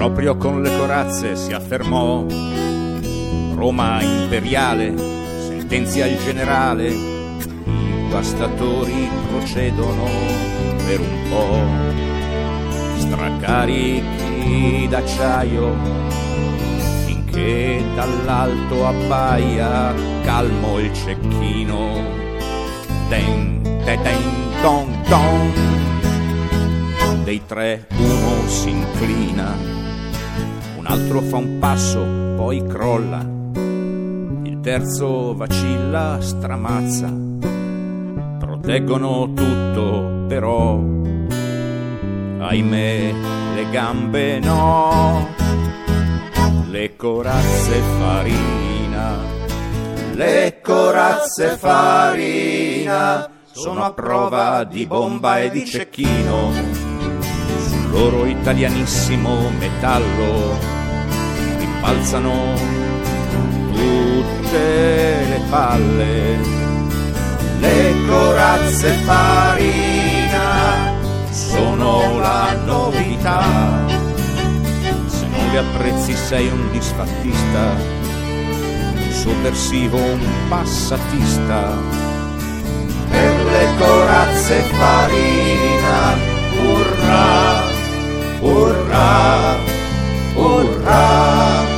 Proprio con le corazze si affermò Roma imperiale, sentenzia il generale, i guastatori procedono per un po', stracarichi d'acciaio, finché dall'alto abbaia calmo il cecchino. Den, den, don, don. Dei tre uno si inclina, un altro fa un passo, poi crolla, il terzo vacilla, stramazza. Proteggono tutto, però, ahimè, le gambe no. Le corazze farina, le corazze farina, sono a prova di bomba e di cecchino. Sul loro italianissimo metallo rimbalzano tutte le palle. Le corazze farina sono la novità. Se non le apprezzi sei un disfattista, un sovversivo, un passatista. Per le corazze farina, urrà, urrà, urrà.